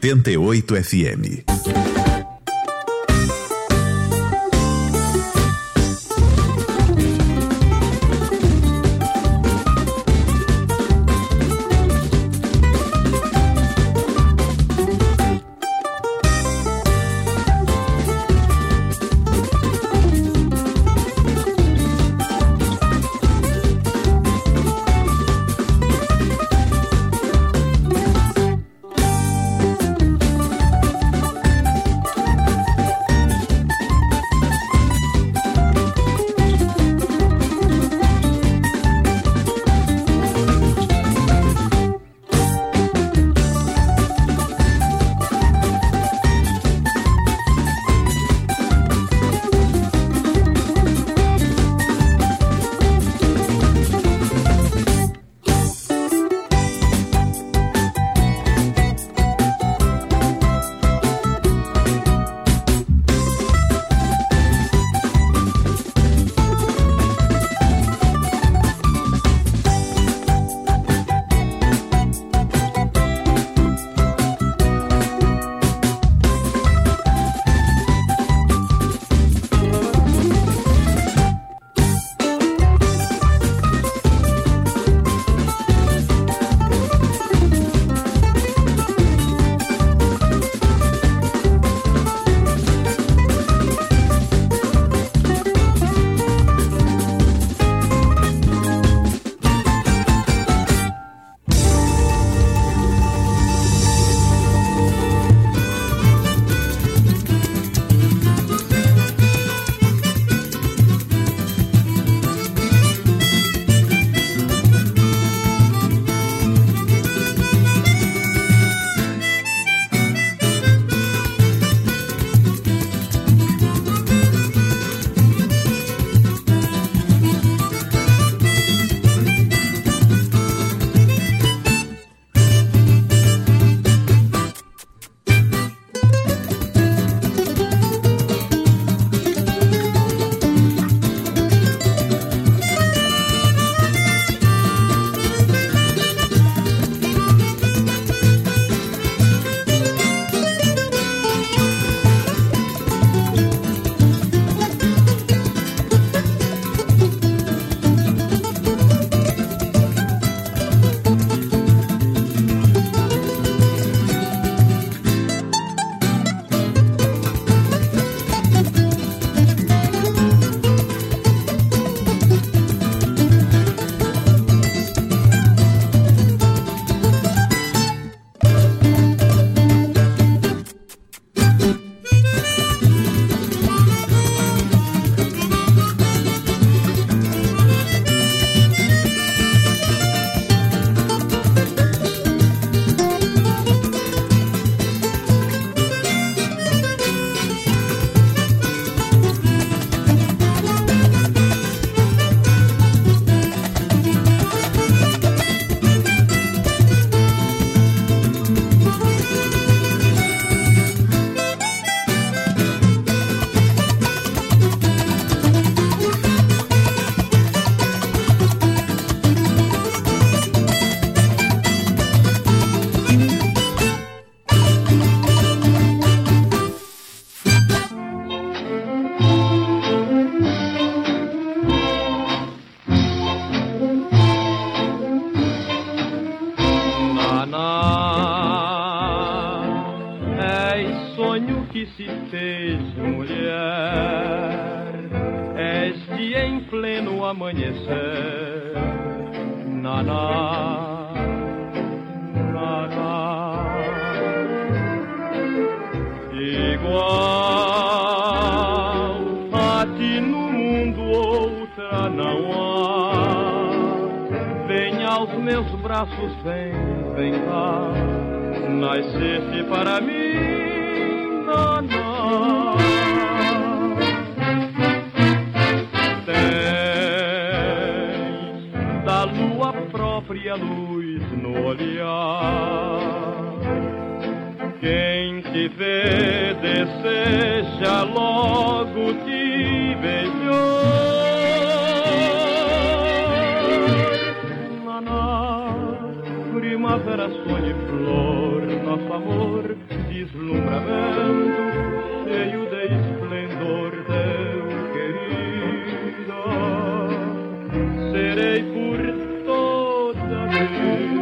88 FM. Quem te vê deseja logo te beijar. Na primavera sonha e flor, nosso amor deslumbramento, cheio de esplendor teu, querida, serei por toda a vida.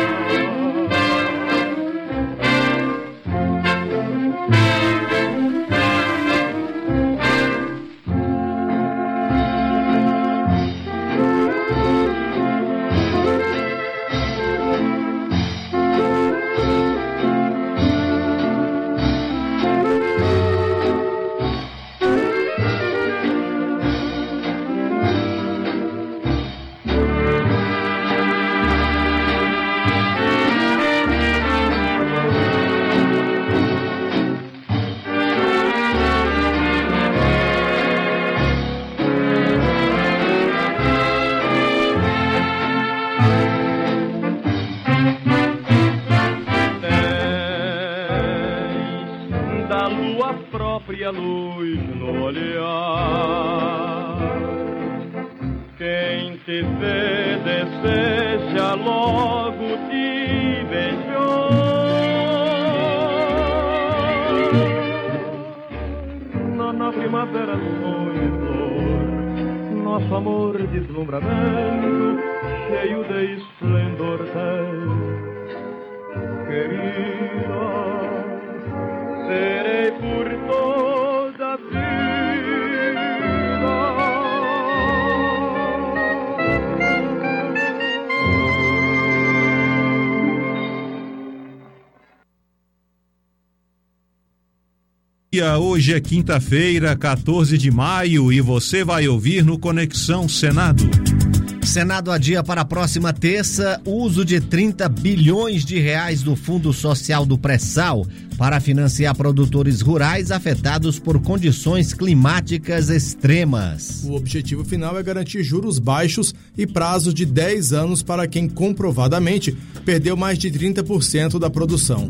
A luz no olhar, quem te vê deseja logo te beijar. Na primavera sonho flor, nosso amor deslumbramento, cheio de esplendor teu, querida, serei por toda a vida. Hoje é quinta-feira, 14 de maio, e você vai ouvir no Conexão Senado. Senado adia para a próxima terça o uso de 30 bilhões de reais do Fundo Social do Pré-Sal para financiar produtores rurais afetados por condições climáticas extremas. O objetivo final é garantir juros baixos e prazo de 10 anos para quem comprovadamente perdeu mais de 30% da produção.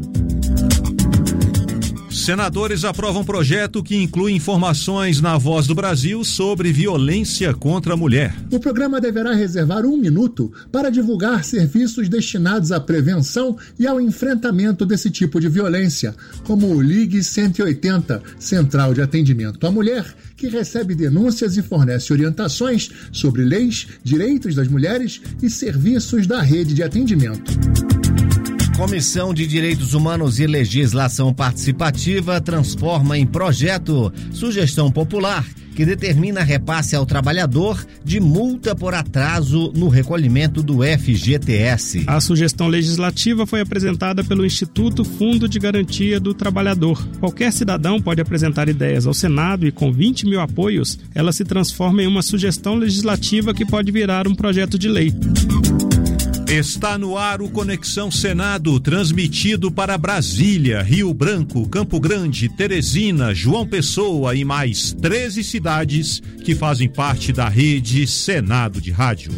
Senadores aprovam projeto que inclui informações na Voz do Brasil sobre violência contra a mulher. O programa deverá reservar 1 minuto para divulgar serviços destinados à prevenção e ao enfrentamento desse tipo de violência, como o Ligue 180, Central de Atendimento à Mulher, que recebe denúncias e fornece orientações sobre leis, direitos das mulheres e serviços da rede de atendimento. Comissão de Direitos Humanos e Legislação Participativa transforma em projeto sugestão popular que determina repasse ao trabalhador de multa por atraso no recolhimento do FGTS. A sugestão legislativa foi apresentada pelo Instituto Fundo de Garantia do Trabalhador. Qualquer cidadão pode apresentar ideias ao Senado e, com 20 mil apoios, ela se transforma em uma sugestão legislativa que pode virar um projeto de lei. Está no ar o Conexão Senado, transmitido para Brasília, Rio Branco, Campo Grande, Teresina, João Pessoa e mais 13 cidades que fazem parte da rede Senado de Rádio.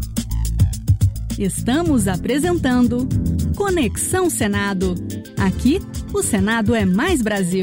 Estamos apresentando Conexão Senado. Aqui, o Senado é mais Brasil.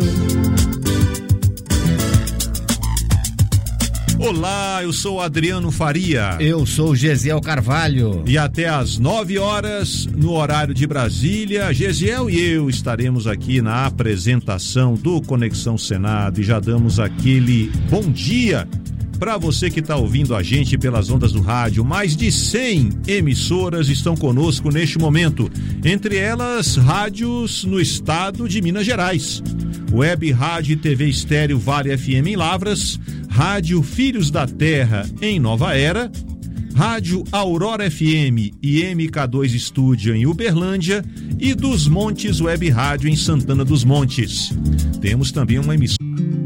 Olá, eu sou Adriano Faria. Eu sou Gesiel Carvalho. E até às 9 horas, no horário de Brasília, Gesiel e eu estaremos aqui na apresentação do Conexão Senado e já damos aquele bom dia para você que está ouvindo a gente pelas ondas do rádio. Mais de 100 emissoras estão conosco neste momento, entre elas rádios no estado de Minas Gerais. Web Rádio e TV Estéreo Vale FM em Lavras, Rádio Filhos da Terra em Nova Era, Rádio Aurora FM e MK2 Estúdio em Uberlândia e dos Montes Web Rádio em Santana dos Montes. Temos também uma emissora.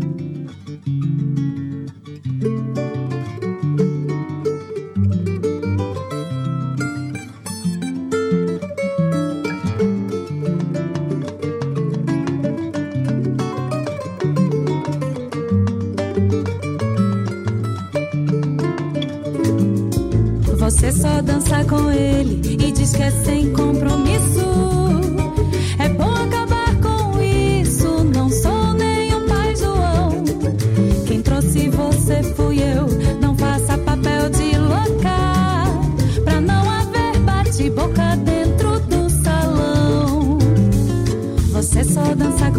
Você só dança com ele e diz que é sem compromisso. É bom acabar com isso, não sou nenhum pai João. Quem trouxe você fui eu, não faça papel de louca, pra não haver bate-boca dentro do salão. Você só dança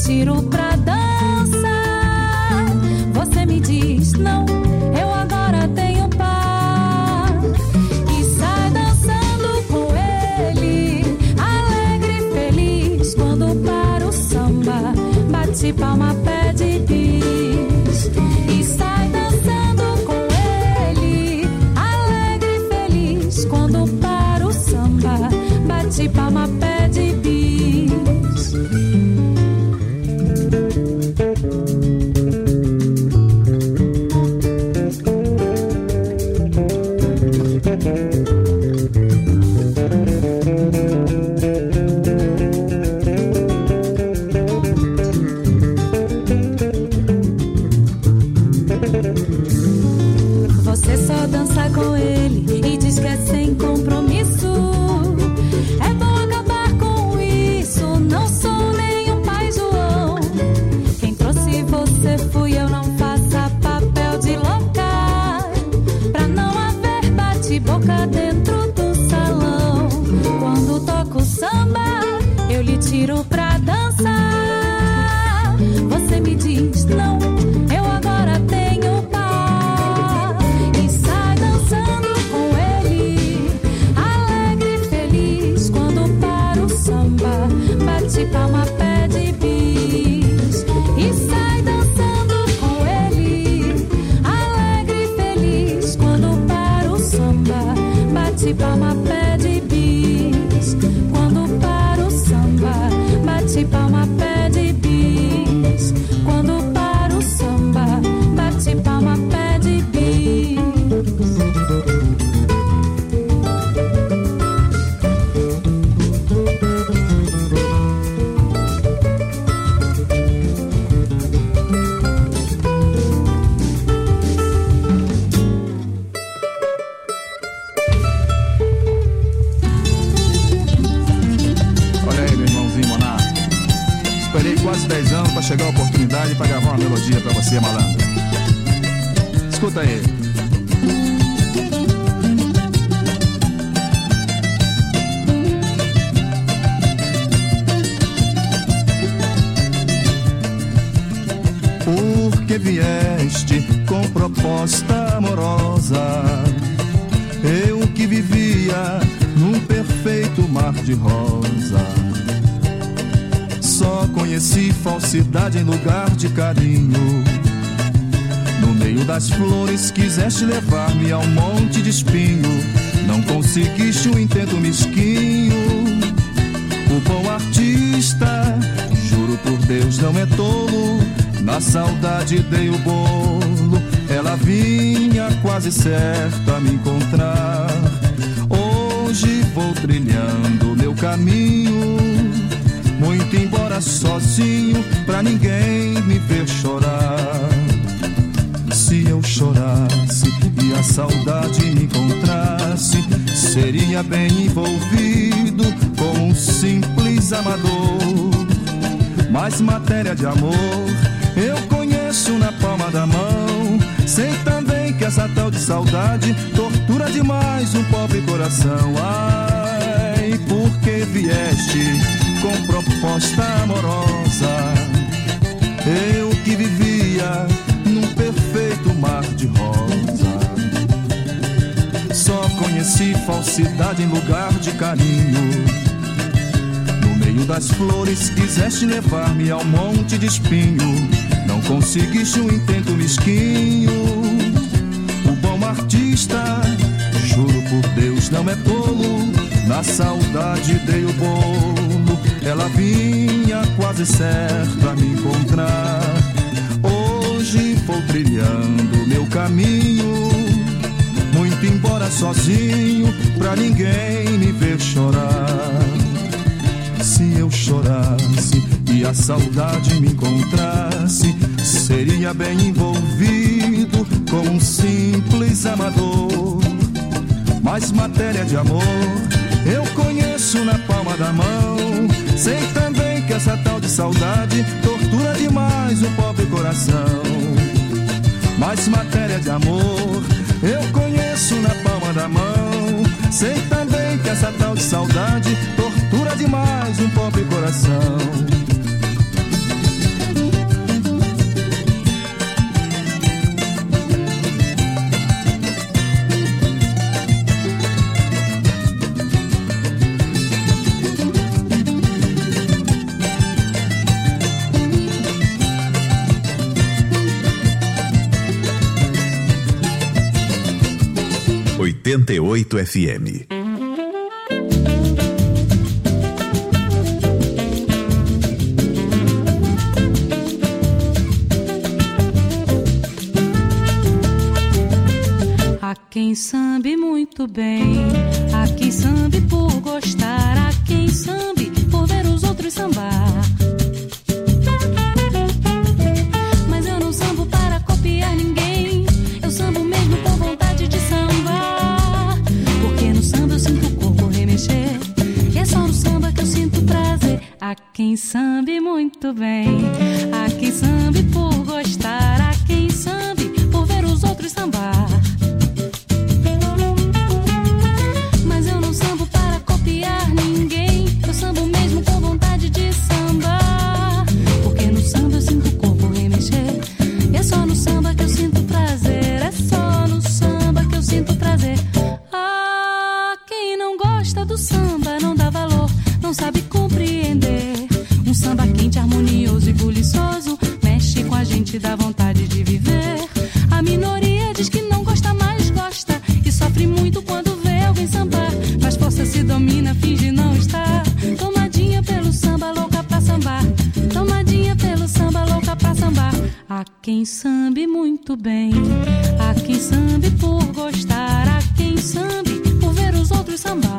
tiro pra dançar. Você me diz não, eu agora tenho par. E sai dançando com ele, alegre e feliz. Quando para o samba, bate palma, pede bis. E sai dançando com ele, alegre e feliz. Quando para o samba, bate palma, pede bis. Você só dança com ele e diz que é sem compromisso. É bom acabar com isso, não sou nem o pai João. Quem trouxe você fui eu, não faça papel de louca. Pra não haver bate-boca dentro do salão. Quando toco samba, eu lhe tiro pra dançar. Você me diz não, eu agora tenho par. E sai dançando com ele, alegre e feliz. Quando para o samba, bate palma, pede bis. E sai dançando com ele, alegre e feliz. Quando para o samba, bate palma, pede bis. Quando para o samba, bate palma, pede bis. Quando para o samba, bate palma, pede bis. Olha aí, meu irmãozinho Monar. Esperei quase 10 anos pra chegar a oportunidade pra gravar uma melodia pra você, malandro. Escuta aí. Porque vieste com proposta amorosa, eu que vivia num perfeito mar de rosa. Só conheci falsidade em lugar de carinho. No meio das flores quiseste levar-me a um monte de espinho. Não conseguiste um intento mesquinho. O bom artista, juro por Deus, não é tolo. Na saudade dei o bolo. Ela vinha quase certa a me encontrar. Hoje vou trilhando meu caminho, muito embora sozinho, pra ninguém me ver chorar. Se eu chorasse e a saudade me encontrasse, seria bem envolvido com um simples amador. Mas matéria de amor eu conheço na palma da mão. Sei também que essa tal de saudade tortura demais um pobre coração. Ai, porque vieste com proposta amorosa, eu que vivia num perfeito mar de rosa. Só conheci falsidade em lugar de carinho. No meio das flores quiseste levar-me a um monte de espinho. Não conseguiste um intento mesquinho. O bom artista, juro por Deus, não é tolo. Na saudade dei o bolo. Ela vinha quase certa a me encontrar. Hoje vou trilhando meu caminho, muito embora sozinho, pra ninguém me ver chorar. Se eu chorasse e a saudade me encontrasse, seria bem envolvido com um simples amador. Mas matéria de amor eu conheço na palma da mão. Sei também que essa tal de saudade tortura demais o pobre coração. Mas matéria de amor eu conheço na palma da mão. Sei também que essa tal de saudade tortura demais um pobre coração. 88 FM. Há quem sambe muito bem, há quem sambe por gostar, há quem sambe por ver os outros sambar. Mas eu não sambo para copiar ninguém, eu sambo mesmo com vontade de sambar. Porque no samba eu sinto o corpo remexer, e é só no samba que eu sinto prazer. Há quem sambe muito bem, há quem sambe por gostar, há quem sambe por ver os outros sambar. Não sabe compreender. Um samba quente, harmonioso e buliçoso mexe com a gente, dá vontade de viver. A minoria diz que não gosta, mas gosta, e sofre muito quando vê alguém sambar. Mas força se domina, finge não estar. Tomadinha pelo samba, louca pra sambar. Tomadinha pelo samba, louca pra sambar. Há quem sambe muito bem, há quem sambe por gostar, há quem sambe por ver os outros sambar.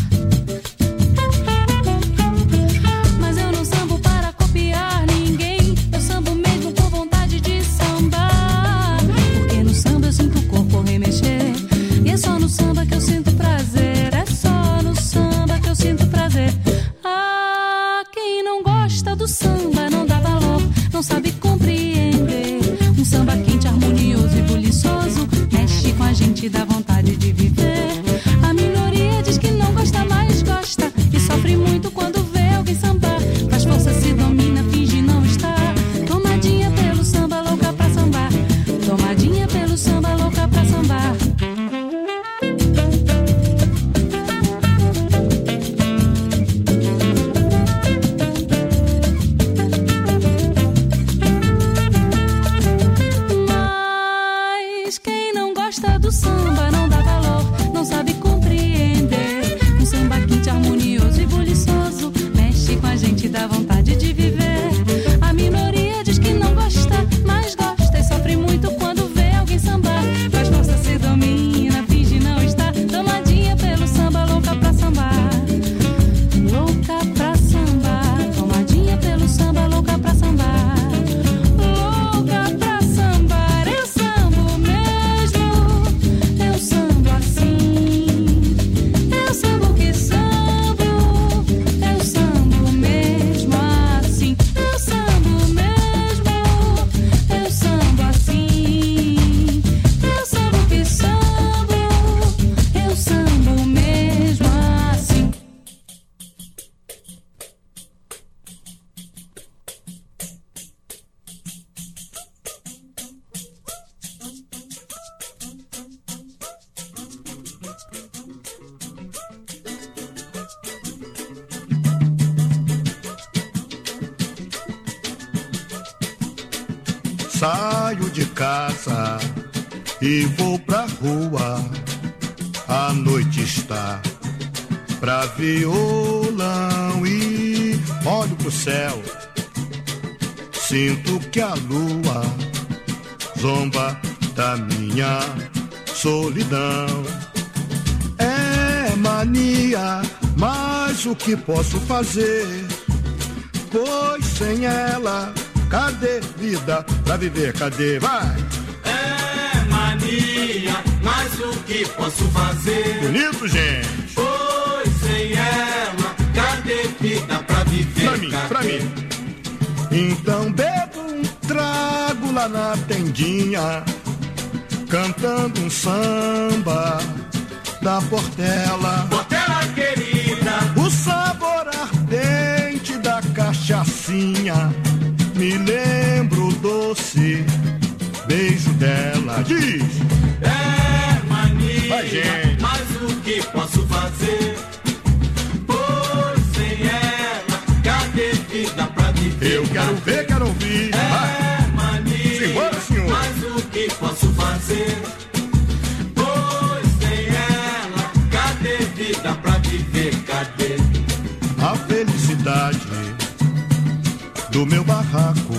Não sabe compreender. Um samba quente, harmonioso e buliçoso mexe com a gente, dá vontade de viver. A minoria diz que não gosta, mas gosta, e sofre muito quando vê alguém sambar. Faz força, se domina, finge não estar. Tomadinha pelo samba, louca pra sambar. Tomadinha pelo samba, louca pra sambar. Dá vontade de viver. A minoria diz que não gosta, mas gosta, e sofre muito quando vê alguém sambar. Faz força, se domina, finge não estar. Tomadinha pelo samba, louca pra sambar. Louca pra sambar. Tomadinha pelo samba, louca pra sambar. Louca pra sambar. Eu sambo mesmo, eu sambo assim. Eu sambo que sambo, eu sambo mesmo. Saio de casa e vou pra rua, a noite está pra violão e olho pro céu, sinto que a lua zomba da minha solidão. É mania, mas o que posso fazer? Pois sem ela, cadê vida pra viver? Cadê? Vai! É mania, mas o que posso fazer? Bonito, gente! Pois sem ela, cadê vida pra viver? Pra mim, pra mim. Então bebo um trago lá na tendinha, cantando um samba da Portela. Portela querida, o sabor ardente da cachaçinha, me lembro o doce beijo dela. Diz! É mania, vai, gente. Mas o que posso fazer? Pois sem ela, cadê vida pra viver? Eu quero ver, quero ouvir. É mania, simbora, senhor. Mas o que posso fazer? Pois sem ela, mocidade do meu barraco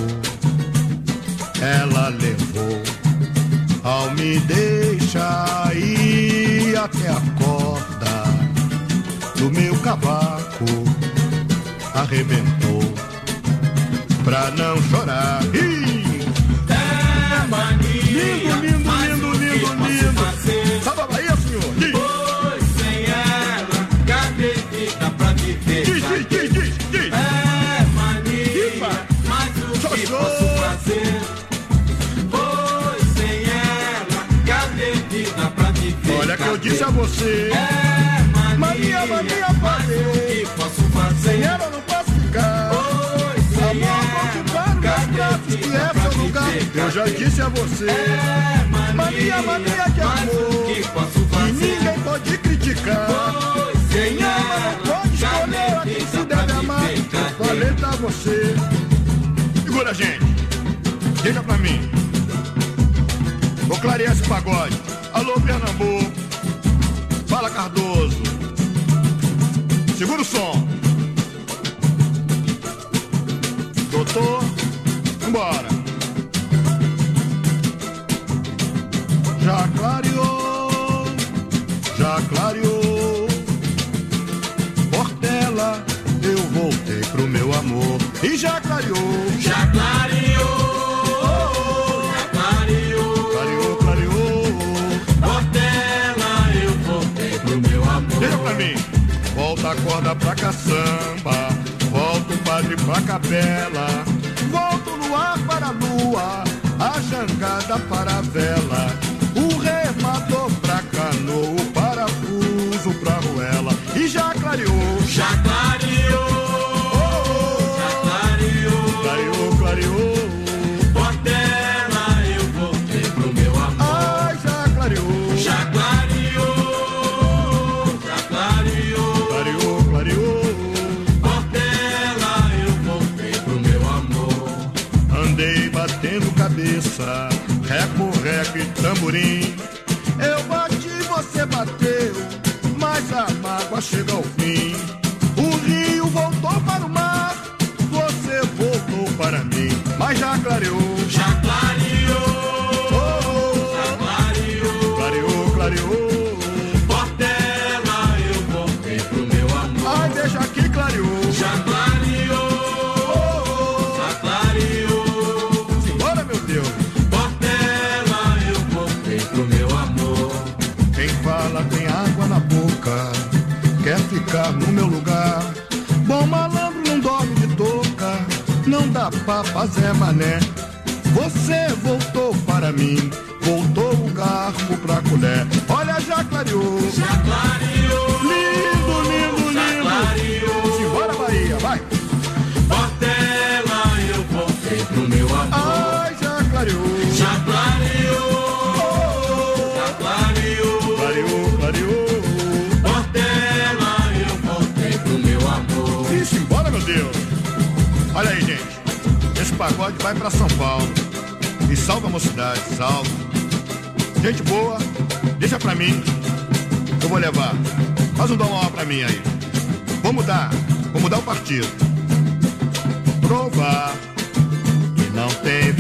ela levou. Ao me deixar ir até a corda do meu cavaco arrebentou pra não chorar. É mania, lindo, lindo. Salva a Bahia, senhor. Diz. Pois sem ela, cadê vida pra viver? Diz. É mania, mas o que posso fazer? Pois sem ela, cadê vida pra viver? Olha que eu disse a você. É mania, fazer. O que posso fazer? Sem ela não posso ficar. Amor, conquistar meus braços, que é seu lugar. Eu já disse a você. Mania de amor. E ninguém pode criticar. Quem ama não pode escolher a quem se deve amar. Eu falei pra você. Segura, gente. Diga pra mim. Vou clarear esse pagode. Alô, Pernambuco. Fala, Cardoso. Segura o som. Doutor, vambora. Já clareou. Portela, eu voltei pro meu amor. E já clareou. Clareou. Portela, eu voltei pro meu amor. Diga pra mim. Volta a corda pra caçamba. Volta o padre pra capela. Volta o luar para a lua. A jangada para a vela. O remador pra canoa. O parafuso pra arruela. E já clareou. Clareou. Portela, eu voltei pro meu amor. Ai, já clareou. Clareou. Portela, eu voltei pro meu amor. Andei batendo cabeça, reco e tamborim. Eu bati, você bateu, mas a mágoa chega ao fim. O rio voltou para o mar, você voltou para mim. Mas já clareou. Clareou. Portela, eu voltei pro meu amor. Ai, deixa aqui, clareou. Simbora, meu Deus. Portela, eu voltei pro meu amor. Quem fala tem água na boca, quer ficar no meu lugar. Bom malandro não dorme de touca, não dá pra fazer mané. Você voltou para mim, voltou o garfo pra colher. Olha, já clareou. Lindo. Simbora, Bahia, vai. Portela, eu voltei pro meu amor. Ai, já clareou. Clareou. Portela, eu voltei pro meu amor. E simbora, meu Deus. Olha aí, gente. Esse pagode vai pra São Paulo. E salva a mocidade, salva. Gente boa, deixa pra mim. Eu vou levar. Faz um dom maior pra mim aí. Vou mudar o partido. Provar que não tem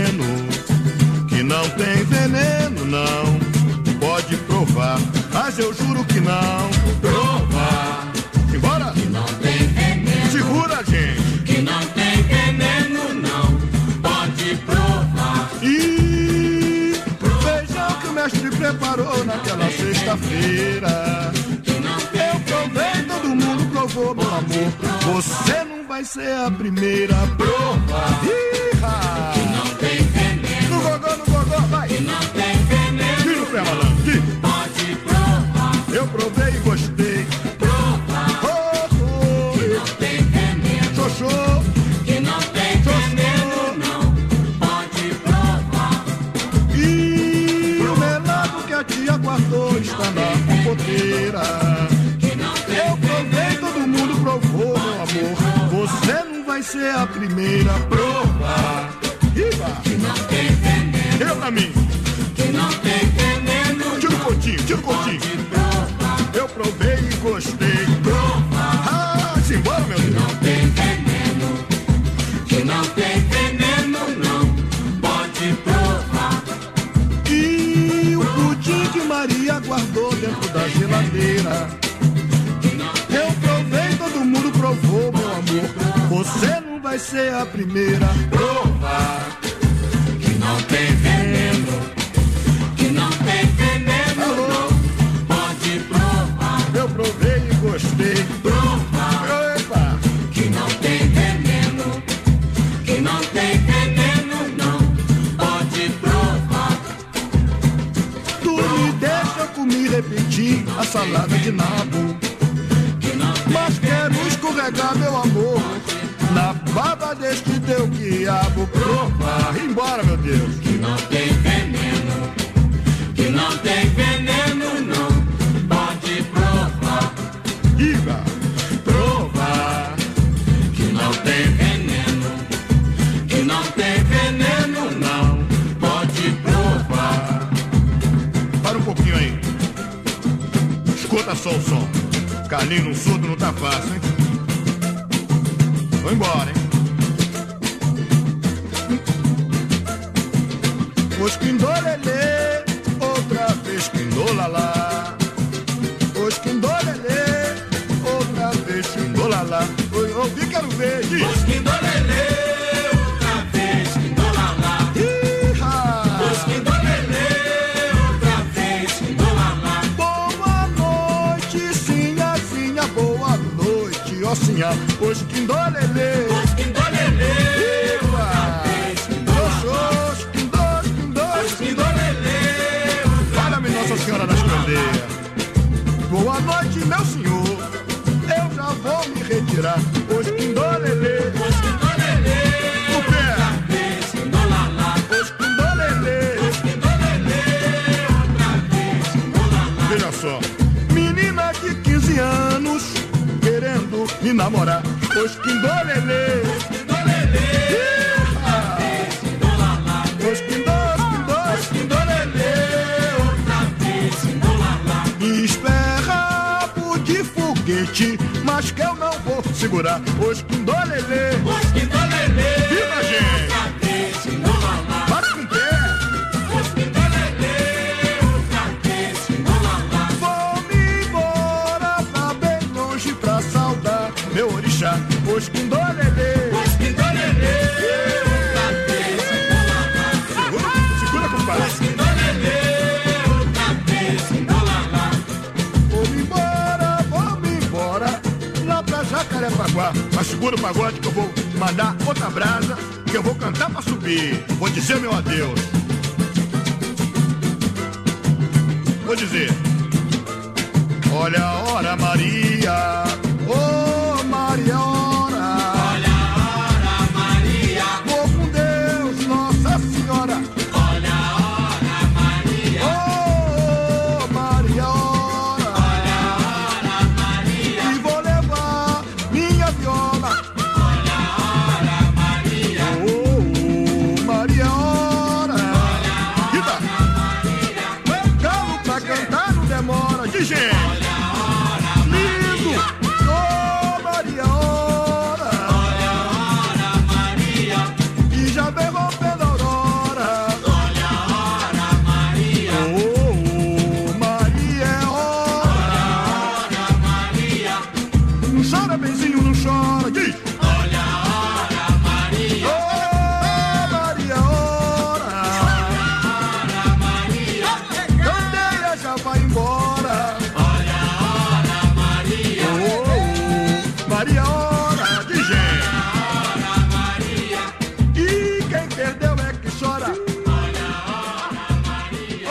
veneno, não. Pode provar, mas eu juro que não. Provar. Simbora? Que não tem veneno. Segura, gente. Que não tem veneno, não. Pode provar. E feijão que o mestre preparou naquela sexta-feira. Eu provei, todo mundo provou, meu amor. Você não vai ser a primeira a provar. Que não tem veneno. No gogó, vai. Que não tem veneno. Tira o pé, malandro. Pode provar. Eu provei e gostei. Provar. Que não tem veneno. Xoxô. Que não tem veneno, não. Pode provar. E o melado que a tia guardou está na compoteira. Eu provei, todo mundo provou, meu amor. Você não vai ser a primeira a provar. Que não tem veneno. Deu pra mim. Que não tem veneno. Tira o cotinho. Eu provei e gostei. Provar. Ah, simbora, meu Deus. Não tem vai ser a primeira. Provar que não tem veneno, que não tem veneno. Alô? Não pode provar. Eu provei e gostei. Provar. Epa. Que não tem veneno, que não tem veneno, não pode provar. Tu me deixa comigo repetir a salada de nabo, mas quero escorregar meu amor na baba deste teu quiabo. Provar, embora, meu Deus. Que não tem veneno, que não tem veneno, não pode provar. Diga. Provar que não tem veneno, que não tem veneno, não pode provar. Para um pouquinho aí. Escuta só o som. Carlinho no surdo não tá fácil, hein? Vou embora, hein? Os quindolelê, outra vez quindolalá. Os quindolelê, outra vez quindolalá. Ouvi, quero ver, diz. Os quindolelê, outra vez quindolalá. Os quindolelê, outra vez quindolalá. Boa noite, sinhazinha, boa noite, ó sinha. Os quindolelê, os quindolelê, outra vez quindolalá. Os quindolelê, fala-me, Nossa Senhora das Candeias. Boa noite, meu senhor, eu já vou me retirar. Os quindolelê, os quindolelê, o pé, outra vez quindolalá. os quindolelê, os quindolelê, outra vez quindolalá. veja só, menina de 15 anos querendo me namorar. Os quindolelê, Os quindolelê, outra vez quindolalá. os quindolelê, Outra vez quindolalá. me espera rabo de foguete, mas que eu não vou segurar. Os quindolelê, Os quindolelê, viva, gente! outra vez quindolalá. Bate com o pé! Os quindolelê, outra vez quindolalá. Vou-me embora pra bem longe pra saudar meu orixá. Os quindolelê, Os quindolelê, outra vez quindolalá. segura, compadre. Os quindolelê, outra vez quindolalá. Vou-me embora lá pra Jacarepaguá. Mas segura o pagode que eu vou mandar outra brasa, que eu vou cantar pra subir. Vou dizer meu adeus. Vou dizer: olha a hora, Maria. Ô, Maria, hora. Olha a hora, Maria. Vou com Deus, Nossa Senhora. Olha a hora, Maria. Ô, Maria, hora. Olha a hora, Maria. E vou levar minha viola. Olha a hora, Maria. Ô, Maria, hora. Rita, galo pra cantar não demora. De gente. Lindo. Ô, Maria, hora. Olha a hora, Maria. E já vem rompendo a aurora. Olha a hora, Maria. Ô, Maria, é hora. Olha, Maria. Não chora, benzinho, não chora. Diz. Olha a hora, Maria. Ô, Maria, hora. Hora, Maria. Candeia já vai embora. Olha a hora, Maria. Ô, Maria, hora de gente. Hora, Maria. E quem perdeu é que chora. Olha a hora, Maria.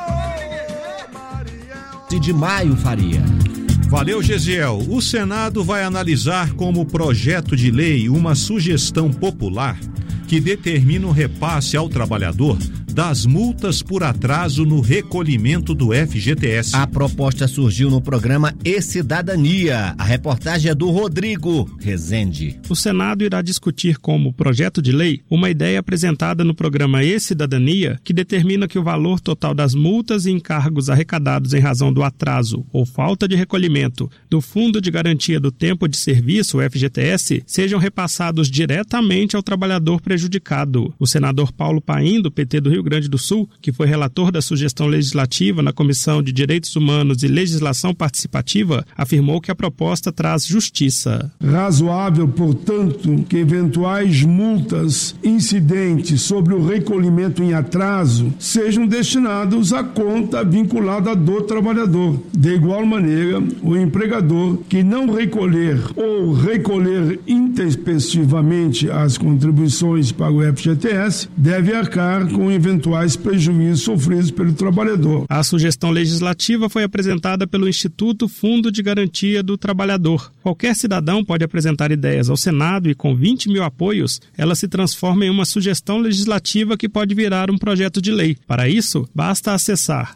Ô, Maria. De Maio Faria. Valeu, Gesiel. O Senado vai analisar como projeto de lei uma sugestão popular que determina o repasse ao trabalhador das multas por atraso no recolhimento do FGTS. A proposta surgiu no programa E-Cidadania. A reportagem é do Rodrigo Rezende. O Senado irá discutir como projeto de lei uma ideia apresentada no programa E-Cidadania que determina que o valor total das multas e encargos arrecadados em razão do atraso ou falta de recolhimento do Fundo de Garantia do Tempo de Serviço, o FGTS, sejam repassados diretamente ao trabalhador prejudicado. O senador Paulo Paim, do PT do Rio Grande do Sul, que foi relator da sugestão legislativa na Comissão de Direitos Humanos e Legislação Participativa, afirmou que a proposta traz justiça. Razoável, portanto, que eventuais multas incidentes sobre o recolhimento em atraso sejam destinados à conta vinculada do trabalhador. De igual maneira, o empregador que não recolher ou recolher intempestivamente as contribuições para o FGTS deve arcar com eventuais prejuízos sofridos pelo trabalhador. A sugestão legislativa foi apresentada pelo Instituto Fundo de Garantia do Trabalhador. Qualquer cidadão pode apresentar ideias ao Senado e, com 20 mil apoios, ela se transforma em uma sugestão legislativa que pode virar um projeto de lei. Para isso, basta acessar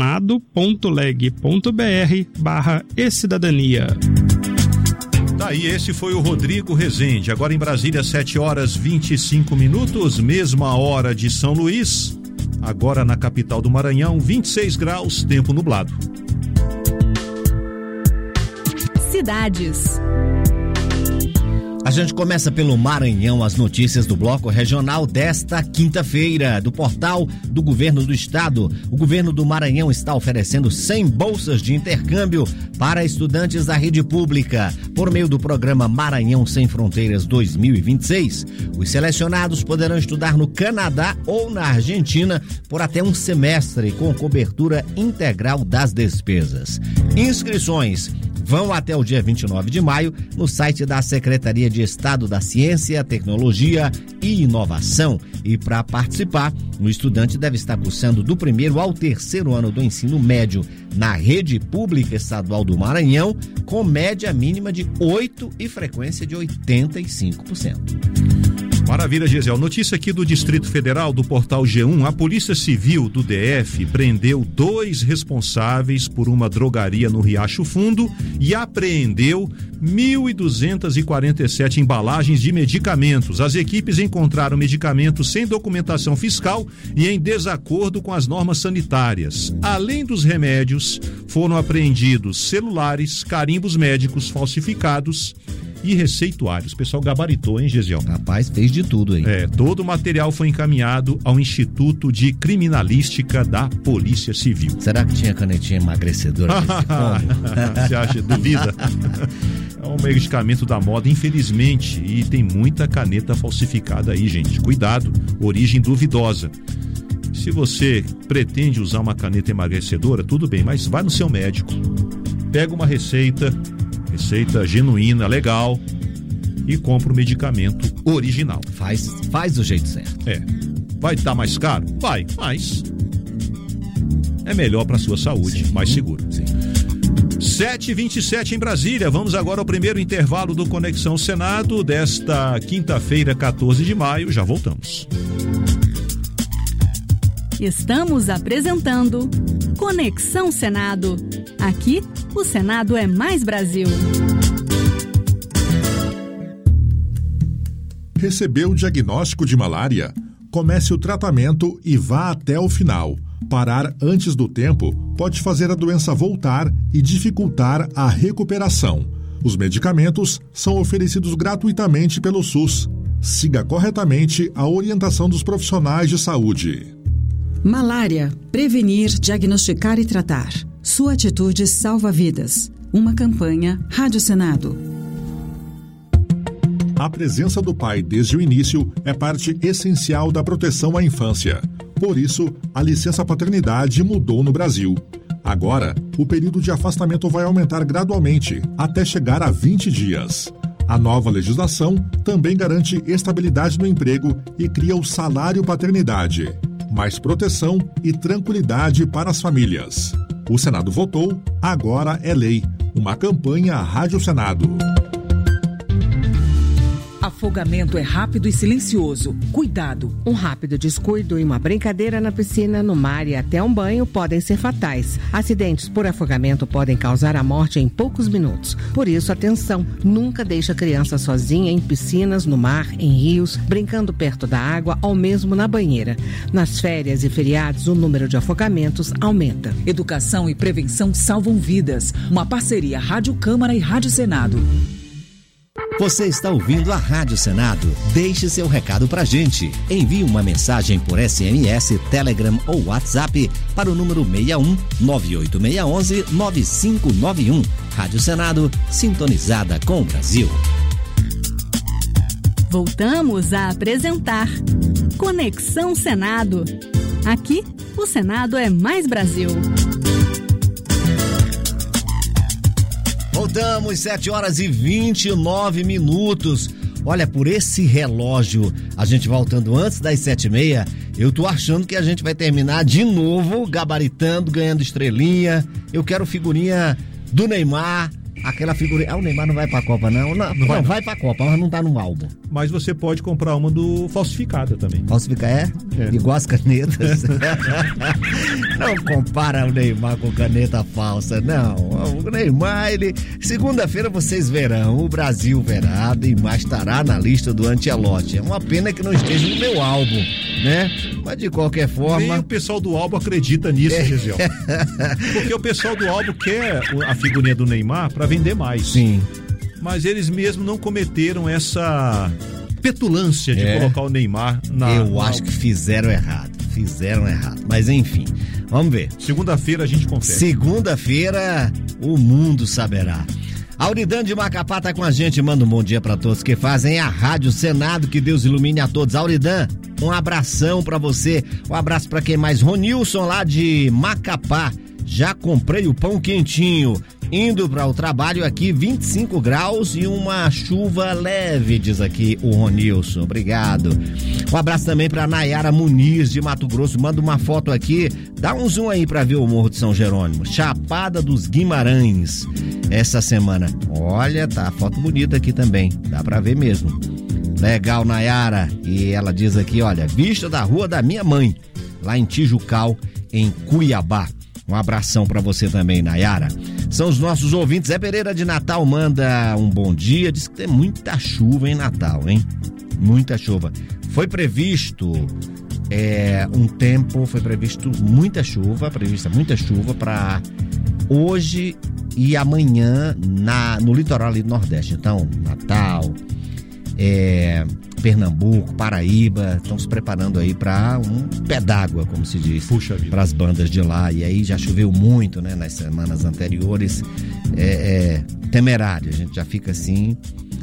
senado.leg.br/e-cidadania. Daí, esse foi o Rodrigo Rezende. Agora em Brasília, 7h25, mesma hora de São Luís. Agora na capital do Maranhão, 26 graus, tempo nublado. Cidades. A gente começa pelo Maranhão, as notícias do bloco regional desta quinta-feira, do portal do Governo do Estado. O Governo do Maranhão está oferecendo 100 bolsas de intercâmbio para estudantes da rede pública, por meio do programa Maranhão Sem Fronteiras 2026. Os selecionados poderão estudar no Canadá ou na Argentina por até um semestre, com cobertura integral das despesas. Inscrições vão até o dia 29 de maio no site da Secretaria de Estado da Ciência, Tecnologia e Inovação. E para participar, o estudante deve estar cursando do primeiro ao terceiro ano do ensino médio na rede pública estadual do Maranhão, com média mínima de 8 e frequência de 85%. Maravilha, Gisele. Notícia aqui do Distrito Federal, do portal G1. A Polícia Civil do DF prendeu 2 responsáveis por uma drogaria no Riacho Fundo e apreendeu 1.247 embalagens de medicamentos. As equipes encontraram medicamentos sem documentação fiscal e em desacordo com as normas sanitárias. Além dos remédios, foram apreendidos celulares, carimbos médicos falsificados e receituários. O pessoal gabaritou, hein, Gesiel? Rapaz, fez de tudo aí. Todo o material foi encaminhado ao Instituto de Criminalística da Polícia Civil. Será que tinha canetinha emagrecedora? Você acha? Duvida? É um medicamento da moda, infelizmente, e tem muita caneta falsificada aí, gente. Cuidado, origem duvidosa. Se você pretende usar uma caneta emagrecedora, tudo bem, mas vai no seu médico, pega uma receita genuína, legal, e compra o medicamento original. Faz do jeito certo. Vai estar mais caro? Vai, mas é melhor para sua saúde, mais seguro. Sim. 7h27 em Brasília. Vamos agora ao primeiro intervalo do Conexão Senado desta quinta-feira, 14 de maio. Já voltamos. Estamos apresentando Conexão Senado. Aqui, o Senado é mais Brasil. Recebeu o diagnóstico de malária? Comece o tratamento e vá até o final. Parar antes do tempo pode fazer a doença voltar e dificultar a recuperação. Os medicamentos são oferecidos gratuitamente pelo SUS. Siga corretamente a orientação dos profissionais de saúde. Malária. Prevenir, diagnosticar e tratar. Sua atitude salva vidas. Uma campanha Rádio Senado. A presença do pai desde o início é parte essencial da proteção à infância. Por isso, a licença paternidade mudou no Brasil. Agora, o período de afastamento vai aumentar gradualmente, até chegar a 20 dias. A nova legislação também garante estabilidade no emprego e cria o salário paternidade. Mais proteção e tranquilidade para as famílias. O Senado votou, agora é lei. Uma campanha Rádio Senado. Afogamento é rápido e silencioso. Cuidado! Um rápido descuido e uma brincadeira na piscina, no mar e até um banho podem ser fatais. Acidentes por afogamento podem causar a morte em poucos minutos. Por isso, atenção! Nunca deixe a criança sozinha em piscinas, no mar, em rios, brincando perto da água ou mesmo na banheira. Nas férias e feriados, o número de afogamentos aumenta. Educação e prevenção salvam vidas. Uma parceria Rádio Câmara e Rádio Senado. Você está ouvindo a Rádio Senado. Deixe seu recado pra gente. Envie uma mensagem por SMS, Telegram ou WhatsApp para o número 61 98611 9591. Rádio Senado, sintonizada com o Brasil. Voltamos a apresentar Conexão Senado. Aqui, o Senado é mais Brasil. Voltamos, 7h29. Olha, por esse relógio, a gente voltando antes das 7h30, eu tô achando que a gente vai terminar de novo, gabaritando, ganhando estrelinha. Eu quero figurinha do Neymar, aquela figurinha... o Neymar não vai pra Copa, não. Não vai pra Copa, mas não tá no álbum. Mas você pode comprar uma do falsificada também. Falsificada, é? Igual as canetas. Não compara o Neymar com caneta falsa, não. O Neymar, segunda-feira vocês verão, o Brasil verá, Neymar estará na lista do Ancelotti. É uma pena que não esteja no meu álbum, né? Mas de qualquer forma... Nem o pessoal do álbum acredita nisso, Gesiel. Porque o pessoal do álbum quer a figurinha do Neymar pra vender mais. Sim. Mas eles mesmos não cometeram essa petulância de colocar o Neymar na... Eu acho que fizeram errado. Mas enfim, vamos ver. Segunda-feira a gente confere. Segunda-feira o mundo saberá. Auridan de Macapá tá com a gente, manda um bom dia pra todos que fazem a Rádio Senado, que Deus ilumine a todos. Auridan, um abração pra você, um abraço pra quem mais? Ronilson lá de Macapá, já comprei o pão quentinho. Indo para o trabalho aqui, 25 graus e uma chuva leve, diz aqui o Ronilson. Obrigado. Um abraço também para Nayara Muniz, de Mato Grosso. Manda uma foto aqui. Dá um zoom aí para ver o Morro de São Jerônimo. Chapada dos Guimarães. Essa semana. Olha, tá a foto bonita aqui também. Dá para ver mesmo. Legal, Nayara. E ela diz aqui, olha, vista da rua da minha mãe, lá em Tijucal, em Cuiabá. Um abração para você também, Nayara. São os nossos ouvintes. Zé Pereira de Natal manda um bom dia. Diz que tem muita chuva em Natal, hein? Muita chuva. Foi previsto muita chuva para hoje e amanhã no litoral ali do Nordeste. Então, Natal, Pernambuco, Paraíba, estão se preparando aí para um pé d'água, como se diz, para as bandas de lá. E aí já choveu muito, né, nas semanas anteriores. Temerário, a gente já fica assim,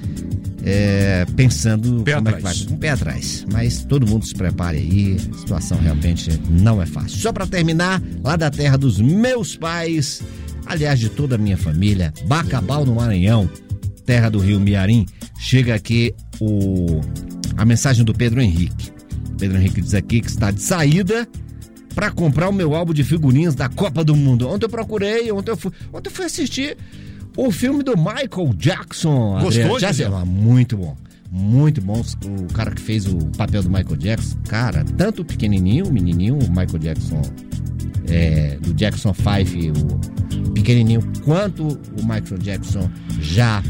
pensando como é que vai. Um pé atrás, mas todo mundo se prepare aí, a situação realmente não é fácil. Só para terminar, lá da terra dos meus pais, aliás, de toda a minha família, Bacabal, no Maranhão, terra do Rio Miarim, chega aqui a mensagem do Pedro Henrique. Pedro Henrique diz aqui que está de saída para comprar o meu álbum de figurinhas da Copa do Mundo. Ontem eu fui assistir o filme do Michael Jackson. Gostou? Muito bom. Muito bom. O cara que fez o papel do Michael Jackson, cara, tanto o menininho, o Michael Jackson, do Jackson 5, o pequenininho, quanto o Michael Jackson já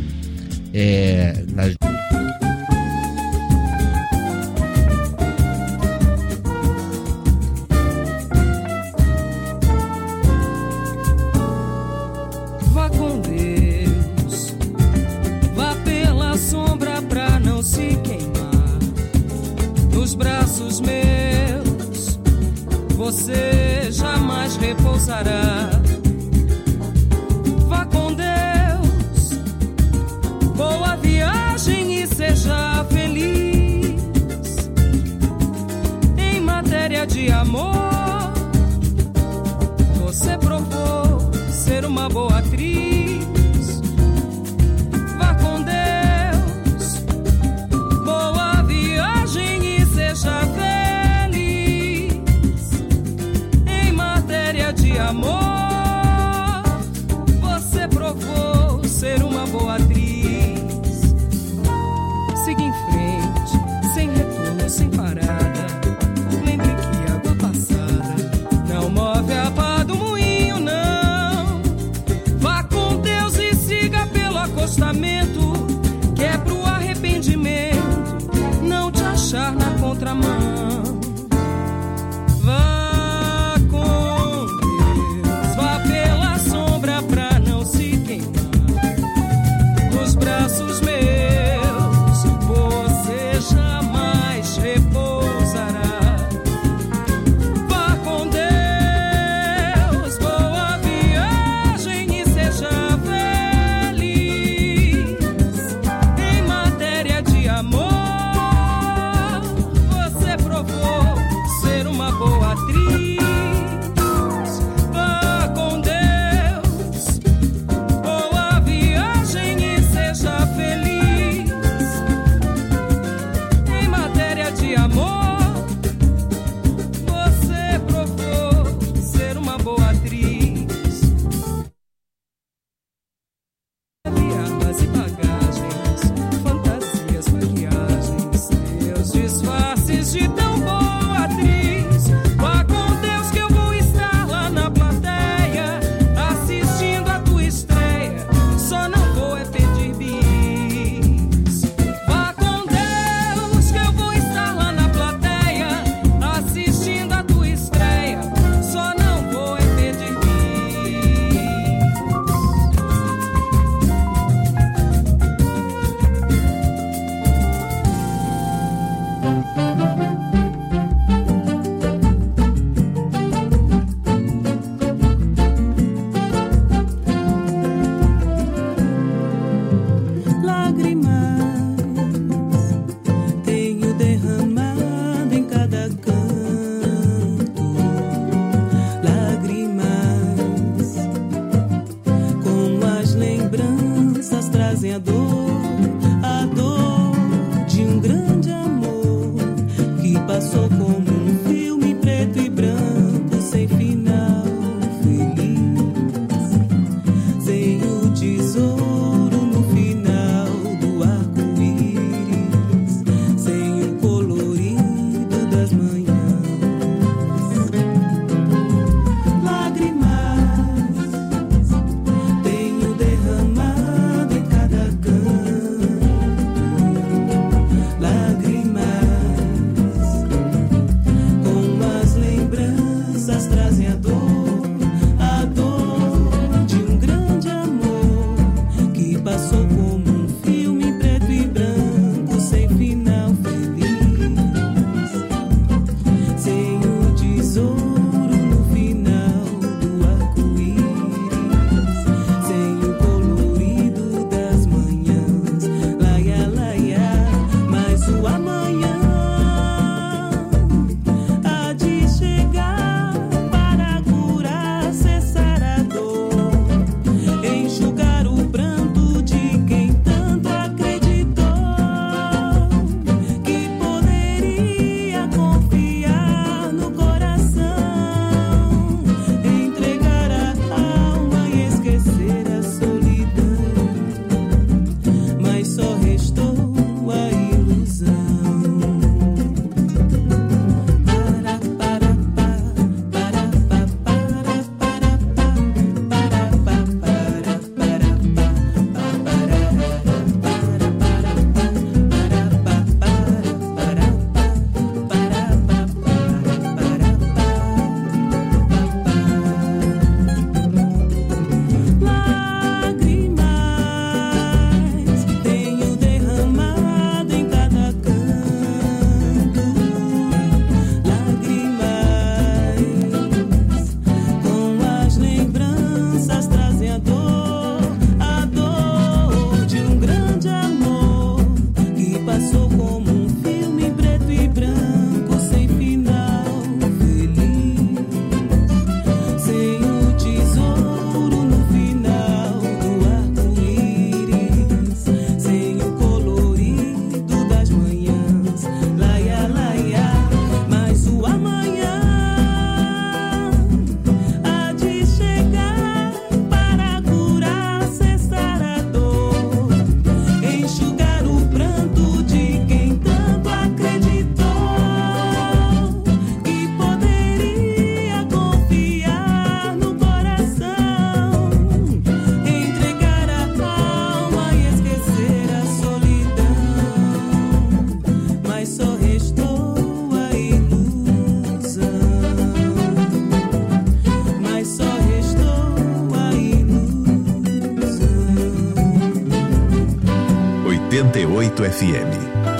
Vá com Deus, vá pela sombra pra não se queimar. Nos braços meus você jamais repousará. Vá com Deus, boa viagem e seja feliz. Em matéria de amor, você provou ser uma boa atriz. Vá com Deus, boa viagem e seja feliz. Em matéria de amor, você provou ser uma boa atriz. Siga em frente, sem retorno, sem parada. Lembre que água passada não move a pá do moinho, não. Vá com 88 FM.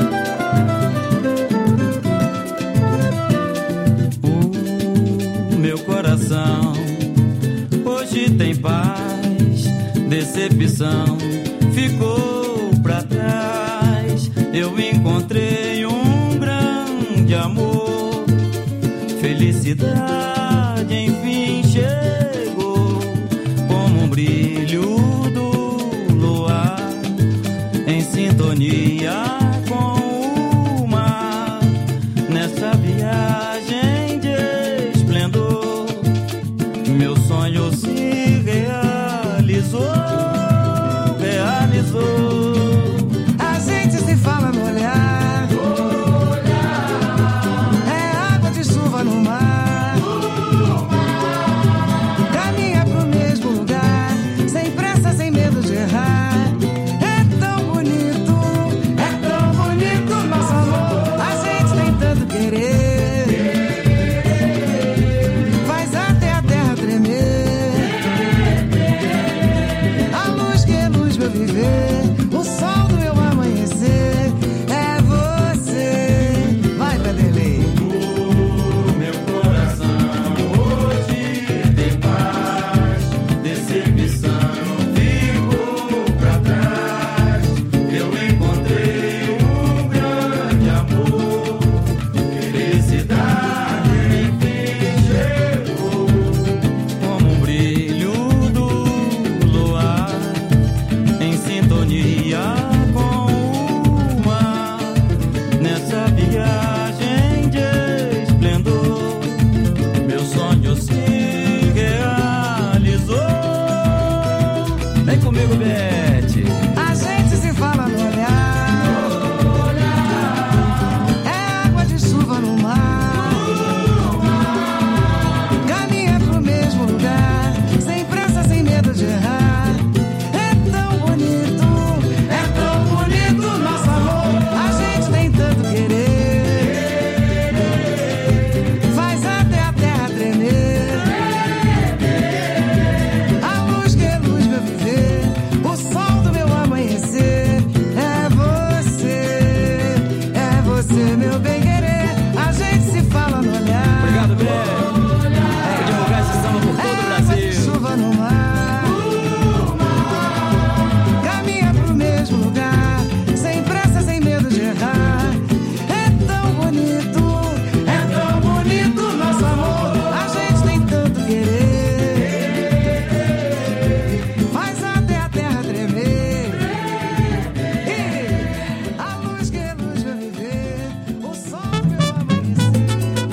O meu coração hoje tem paz, decepção ficou pra trás. Eu encontrei um grande amor, felicidade enfim chegou, como um brilho do luar, em sintonia com o mar, nessa viagem de esplendor, meu sonho se realizou. A gente se fala no olhar, é água de chuva no mar, caminha pro mesmo lugar, sem pressa, sem medo de errar. É tão bonito nosso amor. A gente tem tanto querer, faz até a terra tremer. A luz que é luz meu viver, o sol do meu amanhecer, é você. Vai, Vanderlei. O meu coração hoje tem paz, decepção ficou pra trás. Eu encontrei um grande amor, felicidade enfim chegou, como um brilho do luar, em sintonia com o mar, nessa viagem de esplendor, meu sonho se realizou. Vem comigo, Bete. A gente se fala no olhar, é água de chuva no mar, caminha pro mesmo lugar, sem pressa, sem medo de errar. É tão bonito nosso amor. A gente tem tanto querer, faz até a terra tremer. A luz que é luz meu viver, o sol do meu amanhecer, é você meu bem querer. A gente se fala no olhar. Obrigado, Bete. É divulgar esse samba por todo o Brasil. Chuva no mar, caminha pro mesmo lugar, sem pressa, sem medo de errar. É tão bonito nosso amor. A gente tem tanto querer, faz até a terra tremer. A luz que é luz vai viver, o sol do meu amanhecer.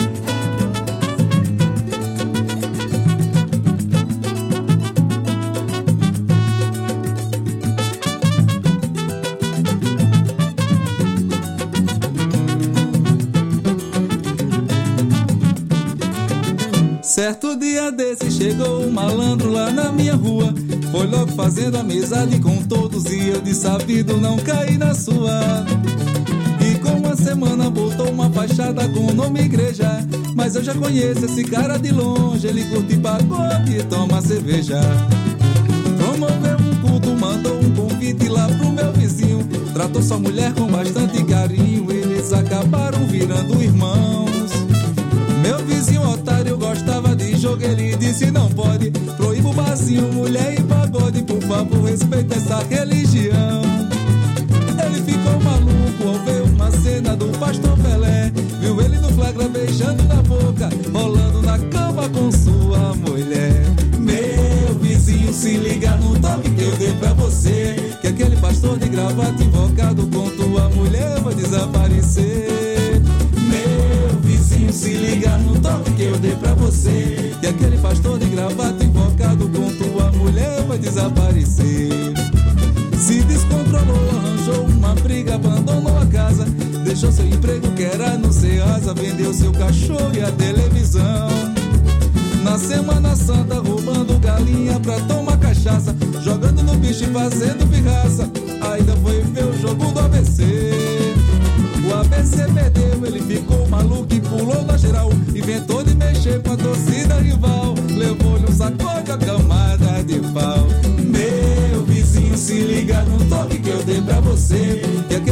Certo dia desse chegou um malandro lá na minha rua, foi logo fazendo amizade com todos e eu de sabido não caí na sua. E com uma semana botou uma fachada com o nome igreja, mas eu já conheço esse cara de longe, ele curte pagode e toma cerveja. Promoveu um culto, mandou um convite lá pro meu vizinho, tratou sua mulher com bastante carinho, eles acabaram virando irmãos. Meu vizinho otário gostava de jogo, ele disse não pode, proíba o barzinho, mulher e pagode, por favor respeita essa religião. Ele ficou maluco ao ver uma cena do pastor Pelé, viu ele no flagra beijando na boca, rolando na cama com sua mulher. Meu vizinho, se liga no toque que eu dei pra você, que aquele pastor de gravata invocado com tua mulher vai desaparecer. Meu vizinho, se liga no toque que eu dei pra você, que aquele pastor de gravata invocado com tua mulher vai desaparecer. Se descontrolou, arranjou uma briga, abandonou a casa, deixou seu emprego que era no Ceasa, vendeu seu cachorro e a televisão. Na Semana Santa roubando galinha pra tomar cachaça, jogando no bicho e fazendo pirraça, ainda foi ver o jogo do ABC. O ABC perdeu, ele ficou maluco e pulou na geral, inventou de mexer com a torcida rival, levou-lhe um sacode a camada de pau. Meu vizinho, se liga no toque que eu dei pra você, que aquele pastor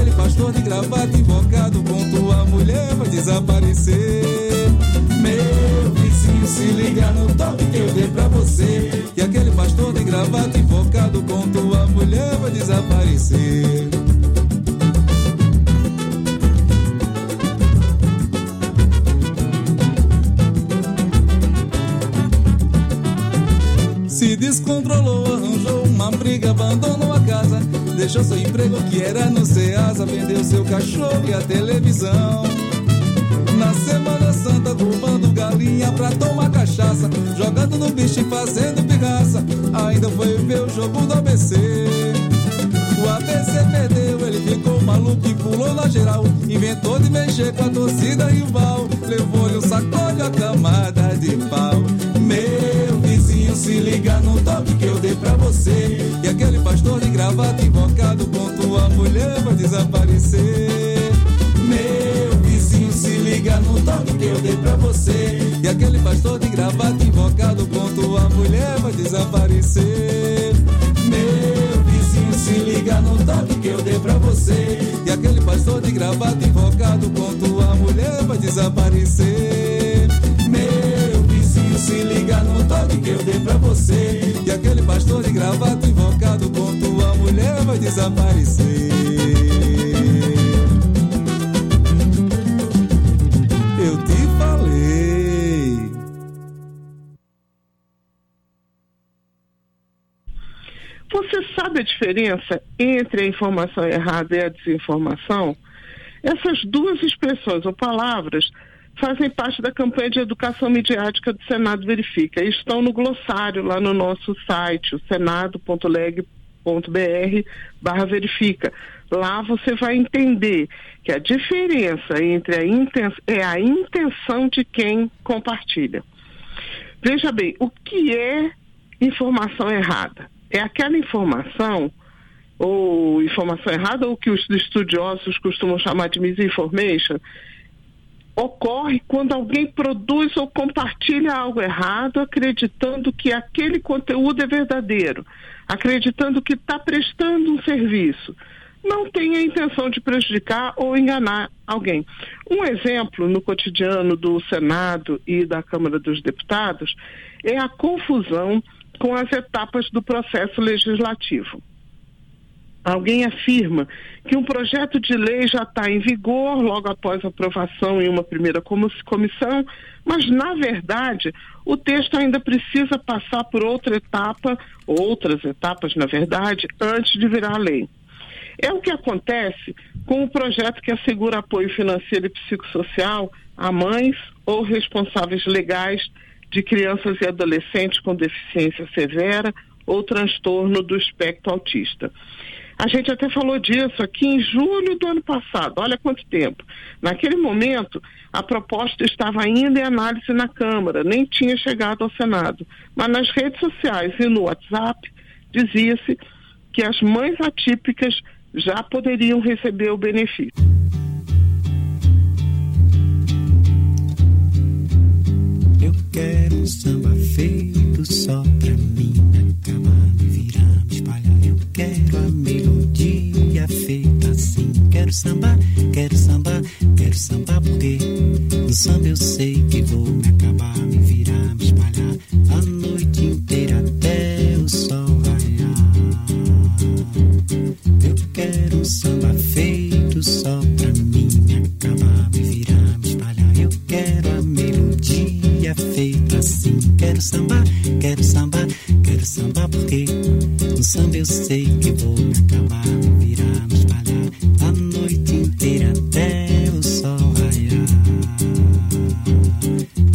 pastor de gravata invocado com tua mulher vai desaparecer. Meu vizinho, se liga no toque que eu dei pra você, que aquele pastor de gravata invocado com tua mulher vai desaparecer. Se descontrolou, arranjou uma briga, abandonou a casa, deixou seu emprego que era no Ceasa, vendeu seu cachorro e a televisão. Na Semana Santa roubando galinha pra tomar cachaça, jogando no bicho e fazendo pirraça, ainda foi ver o jogo do ABC. O ABC perdeu, ele ficou maluco e pulou na geral, inventou de mexer com a torcida rival, levou-lhe um sacode a camada de pau. Meu vizinho, se liga no toque que eu dei pra você, e aquele pastor de gravata invocado com tua mulher vai desaparecer. Meu vizinho, se liga no toque que eu dei pra você, e aquele pastor de gravata invocado com tua mulher vai desaparecer. Meu vizinho, se liga no toque que eu dei pra você, e aquele pastor de gravata invocado com tua mulher vai desaparecer. Meu vizinho, se liga no toque que eu dei pra você, e aquele pastor de gravata invocado com tua mulher vai desaparecer. Eu te falei. Você sabe a diferença entre a informação errada e a desinformação? Essas duas expressões ou palavras fazem parte da campanha de educação midiática do Senado Verifica e estão no glossário lá no nosso site, o senado.leg.br/verifica. Lá você vai entender que a diferença entre a intenção de quem compartilha. Veja bem, o que é informação errada? É aquela informação, ou informação errada, ou que os estudiosos costumam chamar de misinformation, ocorre quando alguém produz ou compartilha algo errado, acreditando que aquele conteúdo é verdadeiro, acreditando que está prestando um serviço. Não tem a intenção de prejudicar ou enganar alguém. Um exemplo no cotidiano do Senado e da Câmara dos Deputados é a confusão com as etapas do processo legislativo. Alguém afirma que um projeto de lei já está em vigor logo após a aprovação em uma primeira comissão, mas, na verdade, o texto ainda precisa passar por outras etapas, na verdade, antes de virar lei. É o que acontece com o projeto que assegura apoio financeiro e psicossocial a mães ou responsáveis legais de crianças e adolescentes com deficiência severa ou transtorno do espectro autista. A gente até falou disso aqui em julho do ano passado, olha quanto tempo. Naquele momento, a proposta estava ainda em análise na Câmara, nem tinha chegado ao Senado. Mas nas redes sociais e no WhatsApp, dizia-se que as mães atípicas já poderiam receber o benefício. Eu quero um samba feito só pra mim, acabar, me virar, me espalhar. Eu quero a melodia feita assim. Quero sambar, quero sambar, quero sambar porque no samba eu sei que vou me acabar, me virar, me espalhar a noite inteira até o sol raiar. Eu quero um samba feito só pra mim, acabar, me virar, me espalhar. Eu quero a melodia feita assim. Quero sambar, quero sambar, quero sambar porque no samba eu sei que vou me acabar, me virar, me espalhar a noite inteira até o sol raiar.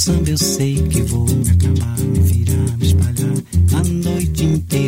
samba eu sei que vou me acabar, me virar, me espalhar a noite inteira.